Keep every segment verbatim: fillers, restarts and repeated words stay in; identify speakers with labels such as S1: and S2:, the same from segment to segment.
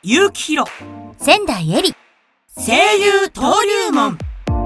S1: 結城宏、
S2: 仙台絵里、
S1: 声優登竜門。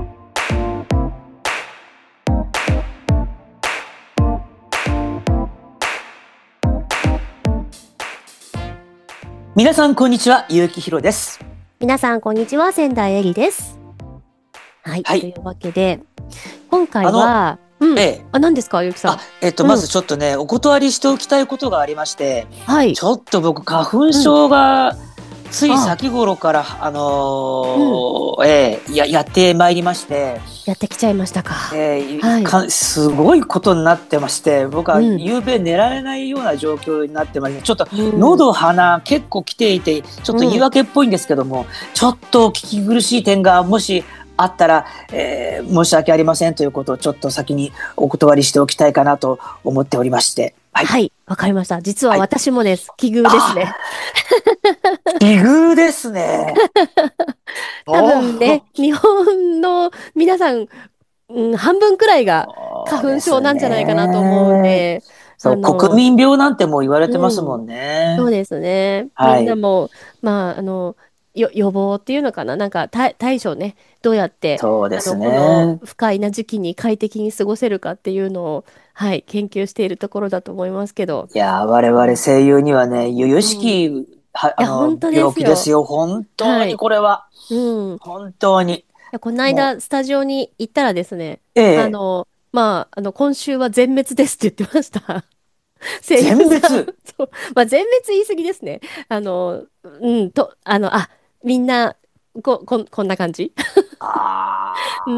S1: 皆さんこんにちは、結城宏です。
S3: 皆さんこんにちは、仙台絵里です。はい、はい、というわけで今回はうん、ええ、あ、何ですか、ゆきさん。あ、
S1: えっと、うん、まずちょっとね、お断りしておきたいことがありまして、
S3: はい、
S1: ちょっと僕花粉症がつい先頃から、うん、あのーうん、ええ、ややってまいりまして、
S3: やってきちゃいましたか。
S1: えーはい、かすごいことになってまして、僕は夕べ寝られないような状況になってまして、ちょっと喉鼻結構来ていて、ちょっと言い訳っぽいんですけども、うん、ちょっと聞き苦しい点がもしあったら、えー、申し訳ありませんということをちょっと先にお断りしておきたいかなと思っておりまして。
S3: はい、はい、わかりました。実は私もです。はい、奇遇ですね。
S1: 奇遇ですね。
S3: 多分ね、日本の皆さん、うん、半分くらいが花粉症なんじゃないかなと思うんで。
S1: そう、国民病なんてもう言われてますもんね。
S3: うん、そうですね。はい、みんなも、まあ、あの、よ予防っていうのかな、なんか対、対処ね、どうやって、
S1: そうですね、
S3: あの、この不快な時期に快適に過ごせるかっていうのを、はい、研究しているところだと思いますけど。
S1: いや、我々声優にはね、由々しき、うん、はあの病気ですよ。本当にこれは。はい、うん、本当に。い
S3: や、この間、スタジオに行ったらですね、
S1: ええ、
S3: あの、まあ、あの、今週は全滅ですって言ってました。
S1: 全滅
S3: そう。まあ、全滅言い過ぎですね。あの、うん、と、あの、あ、みんな、こ、こん、こんな感じ。
S1: あ
S3: うん、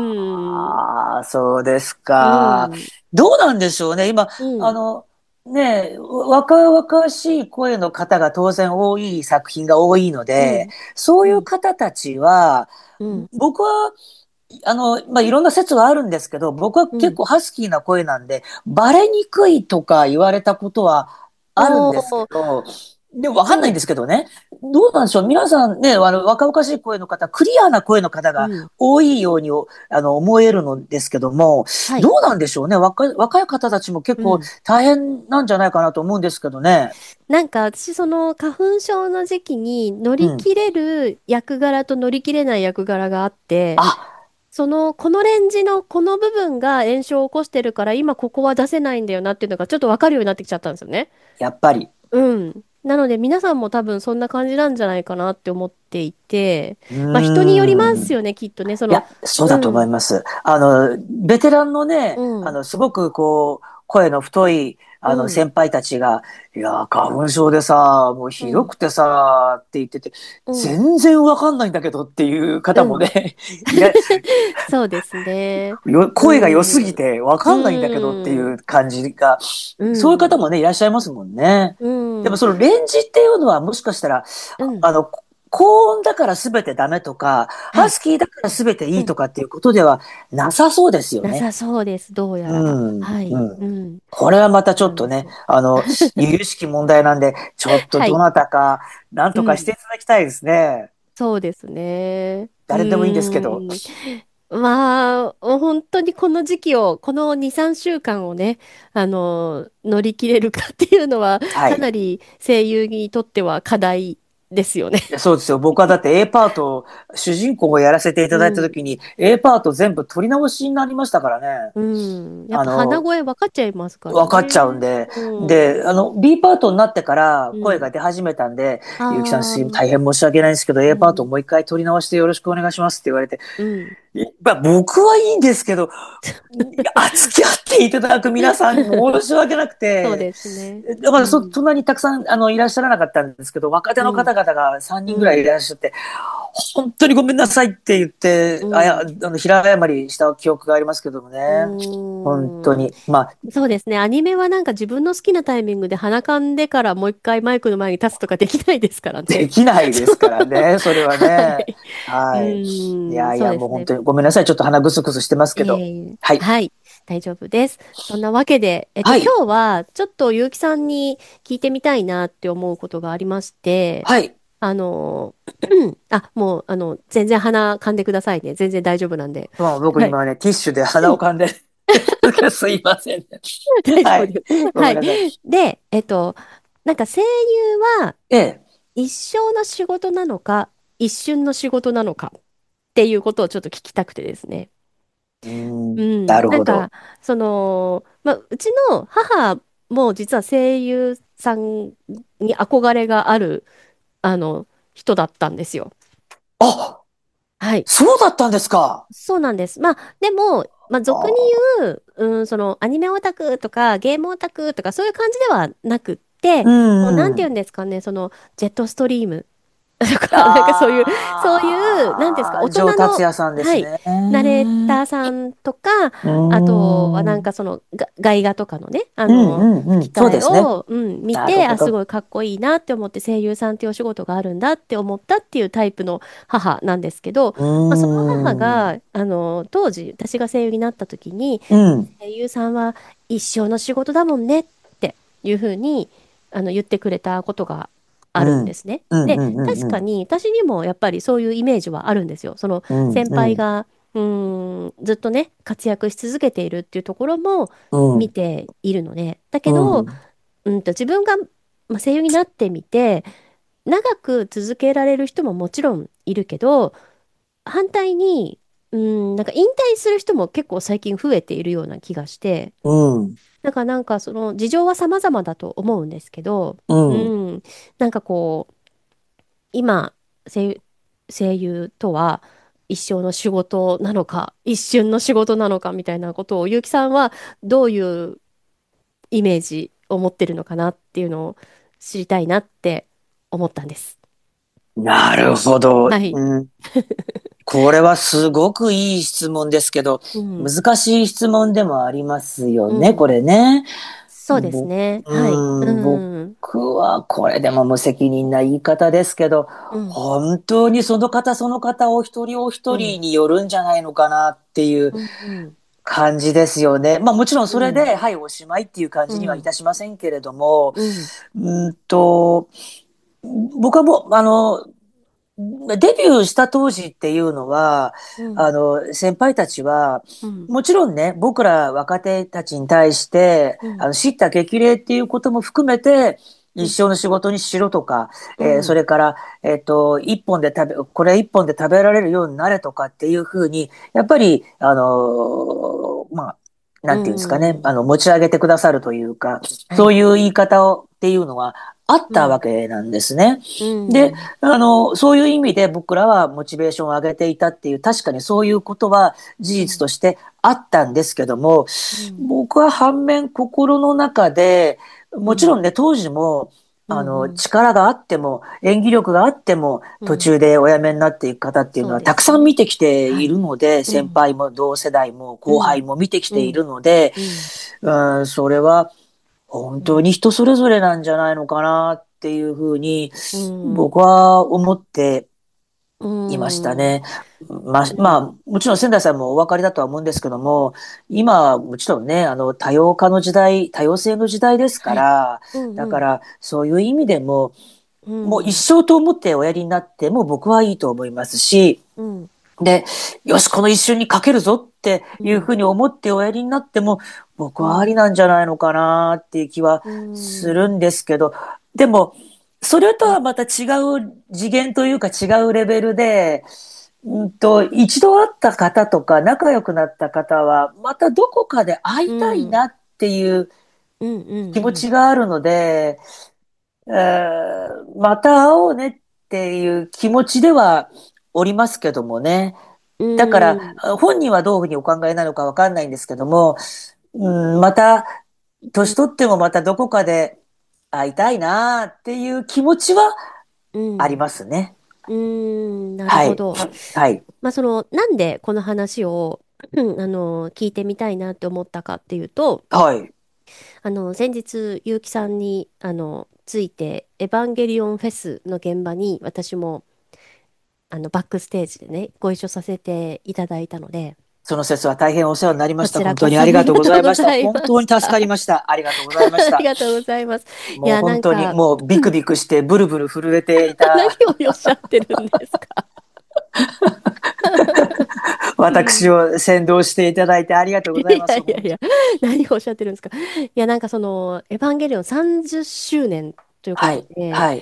S1: あ、そうですか。うん、どうなんでしょうね。今、うん、あの、ね、若々しい声の方が当然多い作品が多いので、うん、そういう方たちは、うん、僕は、あの、まあ、いろんな説はあるんですけど、僕は結構ハスキーな声なんで、うん、バレにくいとか言われたことはあるんですけど、でもわかんないんですけどね。どうなんでしょう。皆さんね、あの、若々しい声の方、クリアな声の方が多いように、うん、あの、思えるのですけども、はい、どうなんでしょうね。若い、若い方たちも結構大変なんじゃないかなと思うんですけどね。
S3: うん、なんか私、その花粉症の時期に乗り切れる役柄と乗り切れない役柄があって、うん、あその、このレンジのこの部分が炎症を起こしてるから、今ここは出せないんだよなっていうのがちょっとわかるようになってきちゃったんですよね。
S1: やっぱり。
S3: うん。なので皆さんも多分そんな感じなんじゃないかなって思っていて、まあ人によりますよね、きっとね。その、
S1: いや、そうだと思います。うん、あの、ベテランのね、うん、あの、すごくこう、声の太い、あの、先輩たちが、うん、いや、花粉症でさ、もうひどくてさ、うん、って言ってて、全然わかんないんだけどっていう方もね、
S3: うん、そうですね。
S1: 声が良すぎてわかんないんだけどっていう感じが、うん、そういう方もね、いらっしゃいますもんね。うん、でもそのレンジっていうのはもしかしたら、うん、あの、高音だから全てダメとか、はい、ハスキーだから全ていいとかっていうことではなさそうですよね。
S3: なさそうです、どうやら。うん、はい、うん
S1: うん。これはまたちょっとね、あの、由々しき問題なんで、ちょっとどなたか、なんとかしていただきたいですね。はい、うん、
S3: そうですね。
S1: 誰でもいいんですけど。
S3: まあ、本当にこの時期を、このに、さんしゅうかんをね、あの、乗り切れるかっていうのは、はい、かなり声優にとっては課題ですよね。
S1: いやそうですよ。僕はだって A パート、主人公をやらせていただいたときに、うん、A パート全部取り直しになりましたからね。
S3: うん。やっぱ鼻声分かっちゃいますからね。
S1: 分かっちゃうんで。うん、で、あの、B パートになってから声が出始めたんで、うん、ゆうきさん大変申し訳ないんですけど、うん、A パートもう一回取り直してよろしくお願いしますって言われて。うんまあ、僕はいいんですけど、付き合っていただく皆さんに申し訳なくて、
S3: そうですね。
S1: だからそ、うん、そんなにたくさんあのいらっしゃらなかったんですけど、若手の方々がさんにんぐらいいらっしゃって、うん、本当にごめんなさいって言って、うん、あやあの平謝りした記憶がありますけどもね。本当に。まあ、
S3: そうですね。アニメはなんか自分の好きなタイミングで鼻かんでからもう一回マイクの前に立つとかできないですからね。
S1: できないですからね、それはね。はい。はい、いやいや、ね、もう本当にごめんなさい。ちょっと鼻ぐすぐすしてますけど。えー、はい。
S3: はい。大丈夫です。そんなわけで、えっと、はい、今日はちょっと結城さんに聞いてみたいなって思うことがありまして、
S1: はい。
S3: あの、あ、もう、あの、全然鼻噛んでくださいね。全然大丈夫なんで。
S1: まあ、僕今ね、はい、ティッシュで鼻を噛んで、すいませんね。
S3: 大丈夫です。はい。はい、で、えっと、なんか声優は、
S1: ええ、
S3: 一生の仕事なのか、一瞬の仕事なのかっていうことをちょっと聞きたくてですね。
S1: うーん、
S3: うん。
S1: なるほど。
S3: なんか、その、まあ、うちの母も実は声優さんに憧れがある、あの、人だったんですよ。
S1: あ、
S3: はい。
S1: そうだったんですか。
S3: そうなんです。まあ、でも、まあ、俗に
S1: あ
S3: 言う、うん、その、アニメオタクとか、ゲームオタクとか、そういう感じではなくって、
S1: う
S3: もう、なんて
S1: ん。
S3: 言うんですかね、その、ジェットストリームとか、なんかそういう、そういう、なんていうんですか、
S1: ああ、
S3: 大
S1: 上
S3: 人の、
S1: 達也さんで
S3: はい、
S1: すね。
S3: ナレー
S1: う
S3: ターさんとか、
S1: ー
S3: あとはなん
S1: ん。
S3: かその、が外画とかのね、あ
S1: うん
S3: の、
S1: うんうん。
S3: 吹き替え
S1: そうですね。
S3: を、うん、見て、あ、す
S1: なるほど。
S3: ごいかっこいいなって思って、声優さんっていうお仕事があるんだって思ったっていうタイプの母なんですけど、
S1: う
S3: まあ、その母
S1: ーん。
S3: が、あの、当時、私が声優になった時に、
S1: うん。
S3: 声優さんは一生の仕事だもんねっていうふうにあの言ってくれたことがあるん
S1: うん。
S3: ですね。で、
S1: うんうんうんうん。
S3: 確かに私にもやっぱりそういうイメージはあるんですよ。その
S1: うん
S3: 先
S1: うん。
S3: 輩がうーんずっとね活躍し続けているっていうところも
S1: うん。
S3: 見ているので、だけ
S1: う
S3: ど、
S1: ん。
S3: うんと自分が、まあ、声優になってみて長く続けられる人ももちろんいるけど、反対にうん、なんか引退する人も結構最近増えているような気がして、
S1: うん。
S3: なんかなんかその事情は様々だと思うんですけど、
S1: う
S3: う
S1: ん。
S3: ん、なんかこう、今、声、声優とは一生の仕事なのか、一瞬の仕事なのかみたいなことを、結城さんはどういうイメージを持ってるのかなっていうのを知りたいなって思ったんです。
S1: なるほど。
S3: はい。
S1: うん。これはすごくいい質問ですけど、
S3: うん。
S1: 難しい質問でもありますよね、こ
S3: うん。
S1: れね。
S3: そうです
S1: ぼ、
S3: ね。
S1: う
S3: はい。う
S1: ーん、
S3: ん。
S1: 僕はこれでも無責任な言い方ですけど、
S3: うん。
S1: 本当にその方その方お一人お一
S3: うん。
S1: 人によるんじゃないのかなっていう
S3: うん。うん。
S1: 感じですよね。まあもちろん
S3: うん。
S1: それで、はい、おしまいっていう感じにはい
S3: うん。
S1: たしませんけれども、
S3: うん。
S1: うーんと、僕はもう、あの、デビューした当時っていうのは、
S3: うん。
S1: あの、先輩たちは、
S3: うん。
S1: もちろんね、僕ら若手たちに対して、
S3: うん。
S1: あの、叱咤激励っていうことも含めて、
S3: うん。
S1: 一生の仕事にしろとか、えーそ
S3: うん。
S1: れから、えっと、一本で食べ、これ一本で食べられるようになれとかっていうふうに、やっぱり、あのまあ、
S3: う
S1: なんていうんですかね、あ
S3: ん。
S1: の、持ち上げてくださるというか、
S3: はい。
S1: そういう言い方をっていうのはあったわ
S3: うん。
S1: けなんですね。
S3: う
S1: で、
S3: ん。
S1: あの、そういう意味で僕らはモチベーションを上げていたっていう、確かにそういうことは事
S3: うん。
S1: 実としてあったんですけども、
S3: うん。
S1: 僕は反面心の中で、
S3: うん。
S1: もちろんね、当時も、
S3: うん。
S1: あの、
S3: うん。
S1: 力があっても、演技力があっても、途
S3: うん。
S1: 中でお辞めになっていく方っていう
S3: そう
S1: のはたく
S3: ですね。
S1: さん見てきてい
S3: はい。
S1: るので、
S3: うん。
S1: 先輩も同世代も後輩
S3: うん。
S1: も見てきている
S3: うん。
S1: ので、
S3: うん。
S1: うん、それは本
S3: うん。
S1: 当に人それぞれなんじゃないのかなっていうふうに
S3: うん。
S1: 僕は思って
S3: う
S1: いました
S3: ん。
S1: ね。まあ、
S3: うん。
S1: まあ、もちろん仙台さんもお分かりだとは思うんですけども、今、もちろんね、あの、多様化の時代、多様性の時代ですか
S3: はい。
S1: ら、
S3: うんうん。
S1: だから、そういう意味でも、
S3: う
S1: もう一
S3: ん。
S1: 生と思っておやりになっても僕はいいと思いますし、
S3: うん。
S1: で、よし、この一瞬にかけるぞっていうふ
S3: うん。
S1: うに思っておやりになっても、僕
S3: うん。
S1: はありなんじゃないのかなっていう気は
S3: う
S1: する
S3: ん。
S1: んですけど、でも、それとはまた違う次元というか違うレベルで、うんと、一度会った方とか仲良くなった方は、またどこかで会い
S3: うん。
S1: たいなっていう
S3: うん。うん。
S1: 気持
S3: うん。
S1: ちがあるので、えーまた会おうねっていう気持ちではおりますけどもね。
S3: う
S1: だから、
S3: ん。
S1: 本人はどういうふうにお考えなのかわかんないんですけども、うん、また、年取ってもまたどこかで会いたいなっていう気持ちは
S3: う
S1: あり
S3: ん。
S1: ますね。
S3: うーん、なる
S1: はい。
S3: ほど。
S1: はい。
S3: まあ、その、なんでこの話を、うんあの、聞いてみたいなって思ったかっていうと、
S1: はい。
S3: あの、先日、結城さんに、あの、ついて、エヴァンゲリオンフェスの現場に、私も、あの、バックステージでね、ご一緒させていただいたので、
S1: その説は大変お世話になりました。
S3: こちら
S1: 本当
S3: こそあり
S1: にありがとうご
S3: がとうご
S1: ざいました。
S3: ざいま
S1: 本当に助か
S3: した。
S1: りました。ありがとうございまし
S3: あり
S1: た。
S3: がとうございます。い
S1: もう
S3: や、な
S1: 本当に
S3: んか、
S1: もうビクビクしてブルブル震えてい
S3: 何
S1: た
S3: をおっしゃってるんですか？うん。
S1: 私を先導していただいてありがとうご
S3: い
S1: ざいます。本
S3: やいやいや、何をおっしゃってるんですか。いや、なんかその、エヴァンゲリオンさんじゅっしゅうねんというこ
S1: はい。
S3: とで、
S1: はい。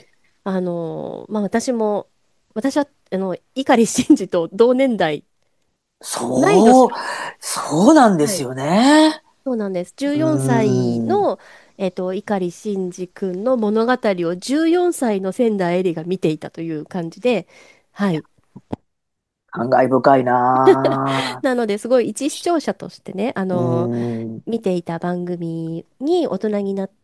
S3: あの、まあ、私も、私は、あの、碇シンジと同年代、同い年。
S1: そう、そうなんで
S3: はい。
S1: すよね。
S3: そうなんです。14
S1: う
S3: 歳
S1: ーん。
S3: の、えっと、碇シンジ君の物語をじゅうよんさいの仙台絵里が見ていたという感じで、はい。
S1: 感慨深いな
S3: なので、すごい一視聴者としてね、あ
S1: ぁ。う
S3: の、
S1: ーん。
S3: 見ていた番組に大人になって、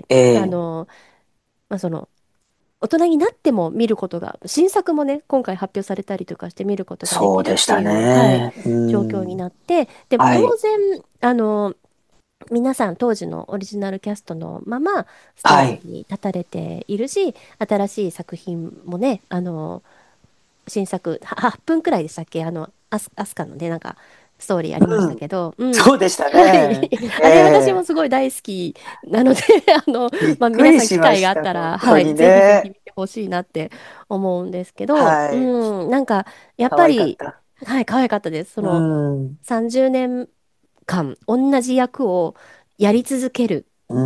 S1: ええ、
S3: あの、まあ、その、大人になっても見ることが、新作もね、今回発表されたりとかして見ることができる
S1: そうでした
S3: っていう、はい、
S1: ね。う
S3: 状況に
S1: ーん。
S3: なって、で、当
S1: はい。
S3: 然、あの、皆さん当時のオリジナルキャストのままステー
S1: はい。
S3: ジに立たれているし、新しい作品もね、あの、新作、ははっぷんくらいでしたっけ、あの、アス、アスカのね、なんか、ストーリーありまし
S1: うん。
S3: たけど、うん。
S1: そうでした
S3: はい。
S1: ね。え
S3: あれ私も
S1: え、
S3: すごい大好きなのであの、
S1: びっ
S3: まあ、
S1: くり
S3: 皆さん機会があ
S1: しました。
S3: ったら、はい、
S1: 本当に
S3: ぜひぜひ
S1: ね。
S3: 見てほしいなって思うんですけど、
S1: はい。
S3: うん、なんか、やっ
S1: 可
S3: ぱり、
S1: 愛かった。
S3: はい、可愛かったです。そ
S1: う
S3: の、
S1: ん。
S3: さんじゅうねんかん、同じ役をやり続ける
S1: うん。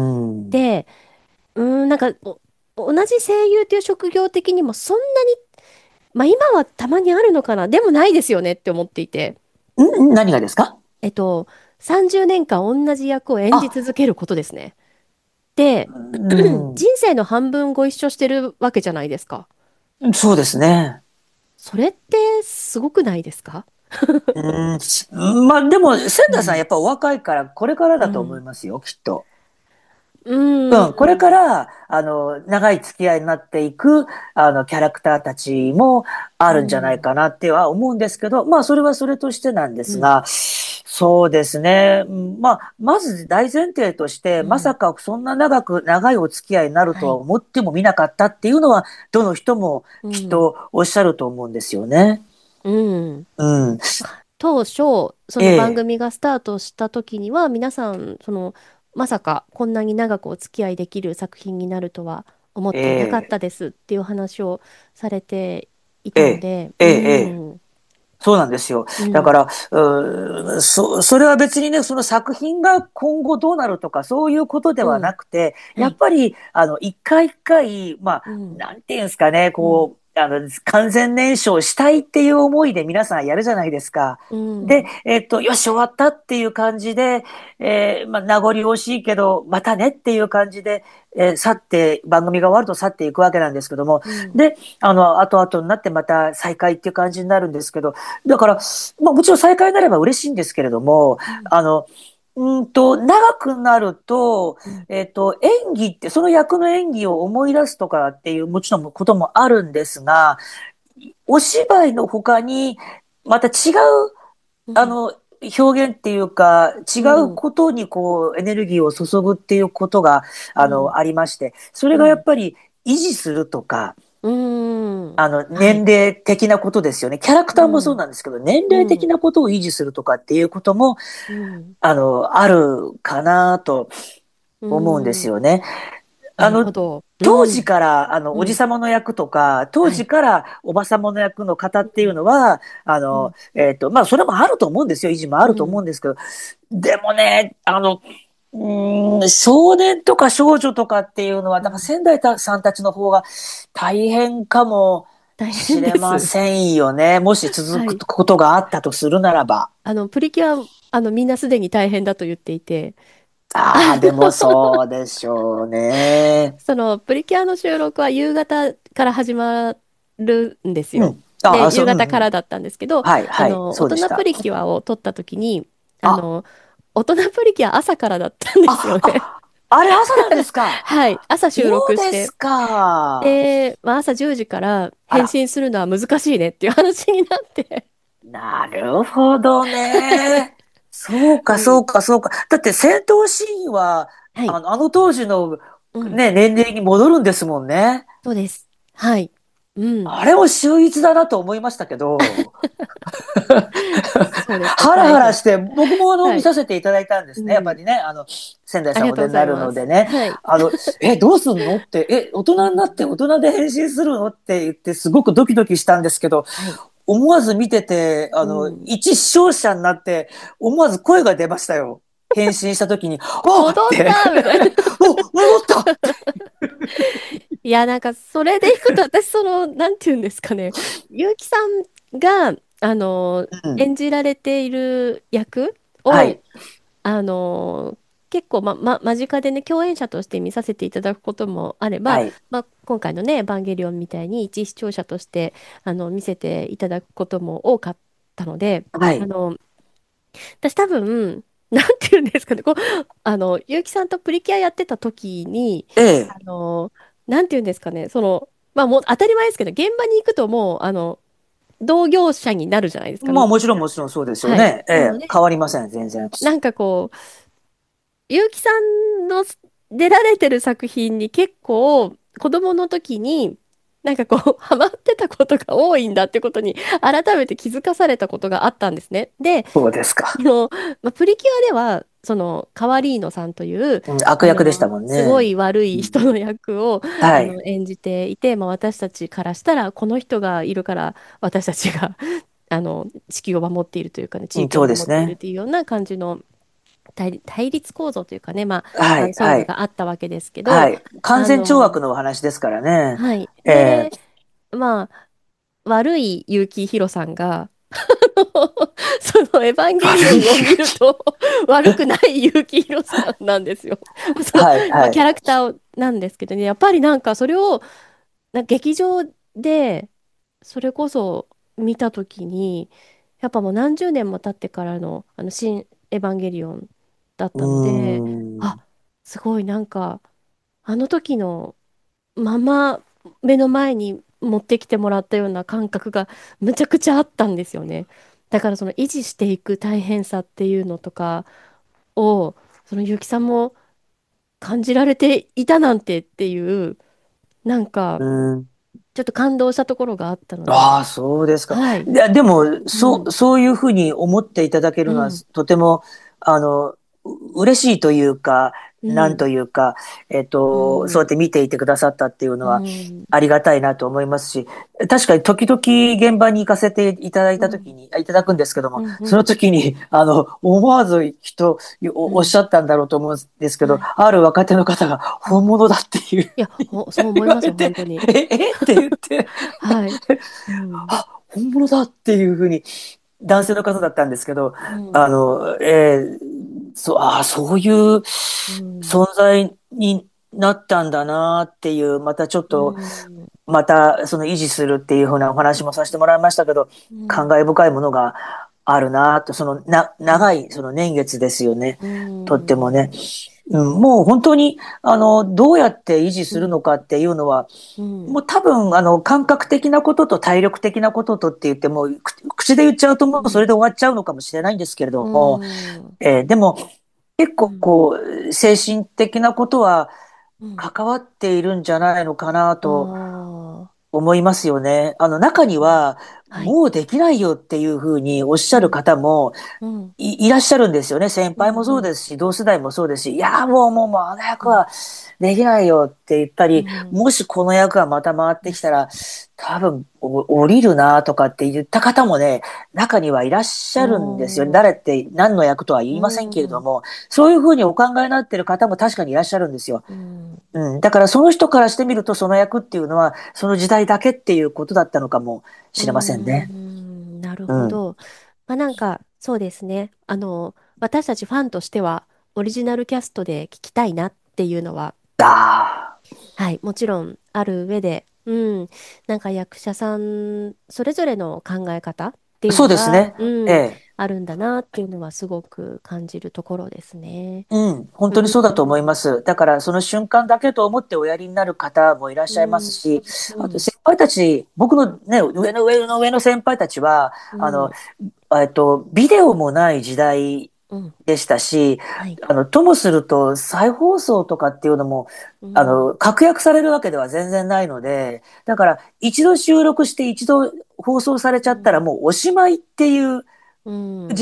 S3: って、うん、なんか、お同じ声優という職業的にもそんなに、まあ今はたまにあるのかな、でもないですよねって思っていて。
S1: ん何がですか？
S3: えっと、さんじゅうねんかん同じ役を演じ
S1: あ、
S3: 続けることですね。で、
S1: うん。
S3: 人生の半分ご一緒してるわけじゃないですか。
S1: そうですね。
S3: それってすごくないですか？
S1: うん。まあでも、仙台さんや
S3: うん。
S1: っぱお若いからこれからだと思い
S3: うん。
S1: ますよ、きっと。
S3: うー
S1: うん、これか
S3: ん。
S1: ら、あの、長い付き合いになっていく、あの、キャラクターたちもあ
S3: う
S1: るんじゃない
S3: ん。
S1: かなっては思うんですけど、まあ、それはそれとしてなんで
S3: うん。
S1: すが、そうですね。うんまあ、まず大前提として、
S3: うん。
S1: まさかそんな長く、長いお付き合いになるとは
S3: はい。
S1: 思ってもみなかったっていうのは、どの人もきっ
S3: うん。
S1: とおっしゃると思うんですよね。
S3: うん。
S1: うん。
S3: 当初、その番
S1: ええ、
S3: 組がスタートした時には、皆さん、その、まさかこんなに長くお付き合いできる作品になるとは思っ
S1: え
S3: ていなかっ
S1: え、
S3: たですっていう話をされてい
S1: ええ、
S3: たので、
S1: ええ、
S3: う
S1: ええ。
S3: ん、
S1: そうなんですよ。
S3: うん、
S1: だから、うーそ、それは別にね、その作品が今後どうなるとか、そういうことではな
S3: うん、
S1: くて、
S3: はい、
S1: やっぱり、あの、一回一回、まあ、
S3: うん、
S1: なんていうんですかね、
S3: うん、
S1: こう、あの、完全燃焼したいっていう思いで皆さんやるじゃないですか。
S3: う
S1: で、
S3: ん、
S1: えっと、よし、終わったっていう感じで、えーまあ、名残惜しいけど、またねっていう感じで、えー去って、番組が終わると去っていくわけなんですけども、
S3: うん、
S1: で、あの、後々になってまた再開っていう感じになるんですけど、だから、まあもちろん再開になれば嬉しいんですけれども、
S3: うん、
S1: あの、うんと、長くなると、
S3: うん、
S1: えっと、演技って、その役の演技を思い出すとかっていう、もちろんこともあるんですが、お芝居の他に、また違う、
S3: うん、
S1: あの、表現っていうか、違
S3: う
S1: う
S3: ん、
S1: ことにこう、エネルギーを注ぐっていうことが、あの、
S3: うん、
S1: ありまして、それがやっ
S3: うん、
S1: ぱり維持するとか、
S3: うん、
S1: あの、
S3: はい、
S1: 年齢的なことですよね。キャラクターもそう
S3: うん、
S1: なんですけど、年齢的
S3: うん、
S1: なことを維持するとかっていうことも、
S3: うん、
S1: あの、あるかなと
S3: う
S1: 思うんです
S3: ん、
S1: よね。
S3: な
S1: あの、
S3: るほど。う
S1: 当時
S3: ん、
S1: から、あの、
S3: うん、
S1: おじさまの役とか、当
S3: はい、
S1: 時からおばさまの役の方っていう
S3: うん、
S1: のは、あの、
S3: うん、
S1: えっと、まあ、それもあると思うんですよ。維持もあると思うん
S3: うん、
S1: ですけど、でもね、あの、うーん、少年とか少女とかっていうのは、だから
S3: うん、
S1: 仙台さんたちの方が大変かも
S3: 大
S1: し
S3: 変です。
S1: れませんよね。もし続
S3: はい。
S1: くことがあったとするならば。
S3: あの、プリキュア、あの、みんなすでに大変だと言っていて、
S1: ああ、でもそうでしょうね。
S3: その、プリキュアの収録は夕方から始まるんですよ。
S1: うん。あ
S3: で、
S1: あ、そう、うん、
S3: 夕方
S1: うん。
S3: からだったんですけど、
S1: はい、はい、
S3: あの、大人プ
S1: そうでした。
S3: リキュアを撮った時に、あ
S1: あ、
S3: の、大人プリキュア朝からだったんですよ
S1: あ、
S3: ね。
S1: あ、あれ朝なんですか？
S3: はい。朝収
S1: そうです
S3: 録して。
S1: か。
S3: で、まあ、朝じゅうじから
S1: あら、
S3: 変身するのは難しいねっていう話になって。
S1: なるほどね。そうか、そ
S3: うん。
S1: うか、そうか。だって戦闘シーンは、
S3: はい。
S1: あの、あの当時の
S3: うん。
S1: ね、年齢に戻るんですもんね。
S3: そうです。はい。うん。
S1: あれも秀逸だなと思いましたけど、
S3: そうですね。
S1: ハラ
S3: 大変。
S1: ハラして、僕もあの、
S3: はい。
S1: 見させていただいたんですね。やっぱ
S3: うん。
S1: りね、あの、仙台さん
S3: ありがとうご
S1: お出になる
S3: ざいます。
S1: のでね、
S3: はい。
S1: あの、え、どうすんのって、え、大
S3: うん。
S1: 人になって大人で変身するのって言って、すごくドキドキしたんですけど、
S3: はい。
S1: 思わず見てて、あの、
S3: うん。
S1: 一視聴者になって、思わず声が出ましたよ。変身した時に、あっ
S3: 戻っ
S1: って、
S3: たみたいな。
S1: お、戻った。
S3: いいや、なんか、それでいくと、私、その、なんていうんですかね、結城さんが、あの、
S1: うん。
S3: 演じられている役を、
S1: はい。
S3: あの、結構、ま、ま、間近でね、共演者として見させていただくこともあれば、
S1: はい。
S3: まあ、今回のね、エヴァンゲリオンみたいに、一視聴者として、あの、見せていただくことも多かったので、
S1: はい。
S3: あの、私多分、なんていうんですかね、こう、あの、結城さんとプリキュアやってた時に、
S1: ええ。
S3: あの、なんていうんですかね、その、まあもう当たり前ですけど、現場に行くともう、あの、同業者になるじゃないですか。
S1: まあもちろん
S3: みんな。
S1: もちろんそうですよ
S3: はい。
S1: ね。ええ。
S3: なので、
S1: 変わりません、全然。
S3: なんかこう、結城さんの出られてる作品に結構、子供の時に、なんかこう、ハマってたことが多いんだってことに、改めて気づかされたことがあったんですね。で、
S1: そうですか。
S3: あの、まあ、プリキュアでは、その、カワリーノさんという、
S1: うん、悪
S3: あの、
S1: 役でしたもん
S3: すご
S1: ね。
S3: い悪
S1: うん、
S3: い人の役を、
S1: はい。
S3: あの、演じていて、まあ、私たちからしたら、この人がいるから、私たちが、あの、地球を守っているというかね、地
S1: うん、
S3: 域を
S1: そうで
S3: 守っている
S1: すね。
S3: というような感じの対、対立構造というかね、まあ、あの
S1: はい、はい。
S3: そういうのがあったわけですけど、
S1: はい。完全懲
S3: あの、
S1: 悪のお話ですからね。
S3: はい。
S1: え
S3: で、まあ、悪い結城宏さんが、そのエヴァン
S1: ー、
S3: ゲリオンを見
S1: 悪い。
S3: ると悪くない結城宏さんなんですよ。その、
S1: はい、
S3: まあ、
S1: はい。
S3: キャラクターなんですけどね、やっぱりなんかそれをなんか劇場でそれこそ見たときに、やっぱもう何十年も経ってからの、あの新エヴァンゲリオンだっ
S1: う
S3: たので、
S1: ーん。
S3: あ、すごいなんかあの時のまま目の前に持ってきてもらったような感覚がむちゃくちゃあったんですよね。だからその維持していく大変さっていうのとかを、その結城さんも感じられていたなんてっていう、なんか
S1: うーん。
S3: ちょっと感動したところがあったので、
S1: ああ、そうですか。
S3: はい。
S1: いや、でも、そう、
S3: うん、
S1: そういうふうに思っていただけるのは、
S3: うん、
S1: とても、あの、う嬉しいというか、なん
S3: うん、
S1: というか、えっ
S3: う
S1: と、そうやっ
S3: ん、
S1: て見ていてくださったっていうの
S3: う
S1: は、
S3: ん、
S1: ありがたいなと思いますし、確かに時々現場に行かせていただい
S3: うん、
S1: た時に、あいただくんですけども、
S3: うん、う
S1: その
S3: ん、
S1: 時に、あの、思わず人、お、おっし
S3: うん、
S1: ゃったんだろうと思うんですけど、
S3: はい。
S1: ある若手の方が
S3: うん。
S1: 本物だっていう
S3: いや、ほ、そう思います、
S1: 言われて、
S3: 本当に。
S1: え、えって言って、
S3: はい。うん、
S1: あ、本物だっていうふうに、男性の方だったんですけど、
S3: うん、
S1: あの、えーそう、あ、そういう
S3: うん、
S1: 存在になったんだなっていう、またちょっ
S3: う
S1: と、
S3: ん、
S1: またその維持するっていうふうなお話もさせてもらいましたけど、
S3: うん、
S1: 感慨深いものがあるなと、そのな、
S3: うん、
S1: 長いその年月ですよね。
S3: う
S1: とってもね。
S3: ん、
S1: うん、もう本当に、あの、どうやって維持する
S3: うん、
S1: のかっていうのは、
S3: うん、
S1: もう多分、あの、感覚的なことと体力的なこととって言っても、く口で言っちゃうともうそれで終わっちゃうのかもしれないんですけれ
S3: う
S1: ども、
S3: ん、
S1: えーでも、結構
S3: うん、
S1: こう、精神的なことは
S3: うん、
S1: 関わっているんじゃないのかな
S3: あ
S1: と
S3: あ、
S1: 思いますよね。あの、中に
S3: うん、
S1: は、
S3: はい、
S1: もうできないよっていうふうにおっしゃる
S3: うん、
S1: 方も、
S3: うん、
S1: い、いらっしゃるんですよね。先
S3: うん、
S1: 輩も
S3: うん、
S1: そうですし、同世代もそうですし、いや、もうもうもうあの役
S3: うん、
S1: はできないよって言ったり、
S3: うん、
S1: もしこの役がまた回っ
S3: うん、
S1: てきたら、多分お降りるなとかって言った方もね、中にはいらっし
S3: あ
S1: ゃるんですよね。
S3: あ、
S1: 誰って何の役とは言いませんけれど
S3: うん、
S1: も、そういうふうにお考えになっている方も確かにいらっしゃるんですよ。
S3: うん、
S1: うん。だからその人からしてみると、その役っていうのは、その時代だけっていうことだったのかも
S3: う
S1: しれませんね。
S3: ん、なる
S1: うん。
S3: ほど。まあ、なんか、そうですね。あの、私たちファンとしては、オリジナルキャストで聞きたいなっていうのは、
S1: あ
S3: はい、もちろんある上で、うん、なんか役者さんそれぞれの考え方って
S1: あ、
S3: いう
S1: そう
S3: のが、
S1: ですね。
S3: うん、
S1: ええ。
S3: あるんだなっていうのはすごく感じるところですね。
S1: うん。本
S3: う
S1: 当にそうだと思い
S3: ん、
S1: ます。だから、その瞬間だけと思っておやりになる方もいらっしゃいます
S3: うん、
S1: し、
S3: うん、
S1: あと先輩たち、僕のね、上の上の上の先輩たちは、あの、
S3: うん、
S1: えっと、ビデオもない時代
S3: うん、
S1: でしたし、
S3: はい、
S1: あの、ともすると再放送とかっていうのも、
S3: うん、
S1: あの、確約されるわけでは全然ないので、だから一度収録して一度放送されちゃったら
S3: うん、
S1: もうおしまいっていう
S3: うん、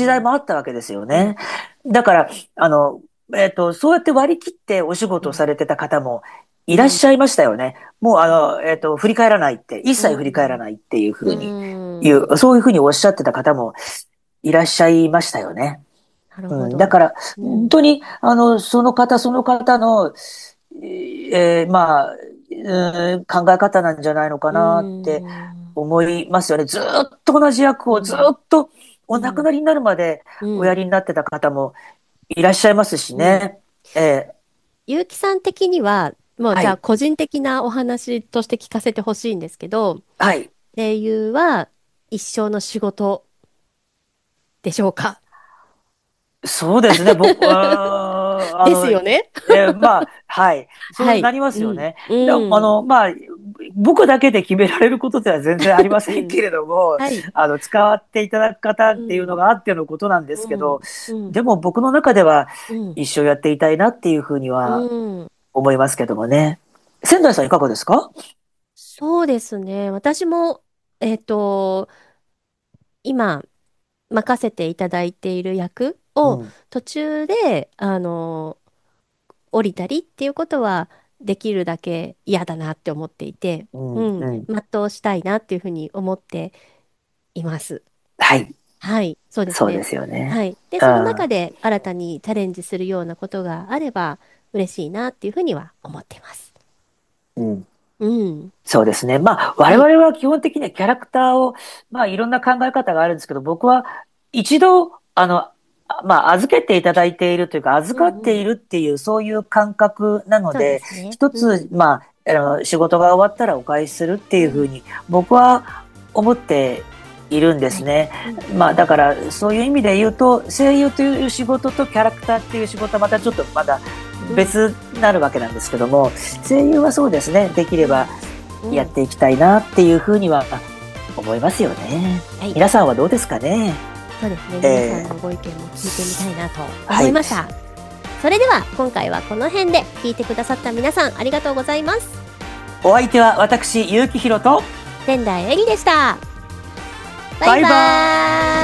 S1: 時代もあったわけですよ
S3: うん、
S1: ね。だから、あの、えっと、そうやって割り切ってお仕事を
S3: うん、
S1: されてた方もいらっ
S3: うん、
S1: しゃいましたよね。もうあの、えっと、振り返らないって、一
S3: う
S1: 切振り返ら
S3: ん、
S1: ないっていうふ
S3: う
S1: うに言
S3: ん、
S1: う、そういうふうにおっしゃってた方もいらっしゃいましたよね。
S3: なる
S1: うん、だ
S3: ほど。
S1: から、
S3: うん、
S1: 本当に、あの、その方その方の、えーまあ、 うん、考え方なんじゃないのか
S3: う
S1: なって
S3: ん。
S1: 思いますよね。ずーっと同じ役をず
S3: うん。
S1: ーっとお亡く
S3: うん。
S1: なりになるまでおや
S3: うん。
S1: りになってた方もいらっしゃいますし
S3: うん。
S1: ね。ええ、
S3: 結城さん的には、もうじゃあ
S1: はい、
S3: 個人的なお話として聞かせてほしいんですけど、
S1: はい。
S3: 声優は一生の仕事でしょうか？
S1: そうですね。僕、あー、あ
S3: です
S1: の、
S3: よね。
S1: えーまあ、はい。
S3: はい。
S1: そうなります
S3: うん。
S1: よね。であ
S3: うん。
S1: の、まあ、僕だけで決められることでは全然ありませ
S3: うん。
S1: んけれども、
S3: はい。
S1: あの、使っていただく方っていうの
S3: うん。
S1: があってのことなんですけ
S3: うん。
S1: ど、
S3: うん。
S1: でも僕の中では
S3: うん。
S1: 一生やっていたいなっていうふうに
S3: う
S1: は
S3: ん。
S1: 思いますけどもね。仙台さんいかがですか？
S3: そうですね。私も、えっと、今、任せていただいている役を
S1: うん、
S3: 途中で、あの、降りたりっていうことはできるだけ嫌だなって思っていて、
S1: うん、
S3: うん、
S1: うん。
S3: 全うしたいなっていうふうに思っています。
S1: はい。
S3: はい、そうですね。
S1: そうですよね。
S3: はい。で、その
S1: うん、
S3: 中で新たにチャレンジするようなことがあれば嬉しいなっていうふうには思っています。
S1: うん。
S3: うん。
S1: そうですね。まあ、我
S3: はい。
S1: 々は基本的にはキャラクターを、まあ、いろんな考え方があるんですけど、僕は一度、あの、あまあ、預けていただいているというか、預かって
S3: うんうん。
S1: いるっていう、そういう感覚なの
S3: そうで
S1: で、
S3: すね。
S1: 一つ、
S3: うん。
S1: まあ、あの、仕事が終わったらお返しするって
S3: うん。
S1: いうふうに、僕は思っているんで
S3: はい。
S1: すね。
S3: うん。
S1: まあ、だから、そういう意味で言うと、声優という仕事とキャラクターっていう仕事はまたちょっとまだ
S3: うん。
S1: 別になるわけなんですけども、声優はそうですね、できれば、
S3: うん。うん。
S1: やっていきたいなっていうふうには思いますよね。
S3: はい。
S1: 皆さんはどうですかね。
S3: そうですね。皆さ
S1: え
S3: んのご意見も聞いてみたいなと
S1: ー、はい。
S3: 思いました。それでは今回はこの辺で聞いてくださった皆さんありがとうございます。
S1: お相手は私、結城宏と、
S3: 仙台えりでした。バイバ
S1: バイバーイ。
S3: ーイ。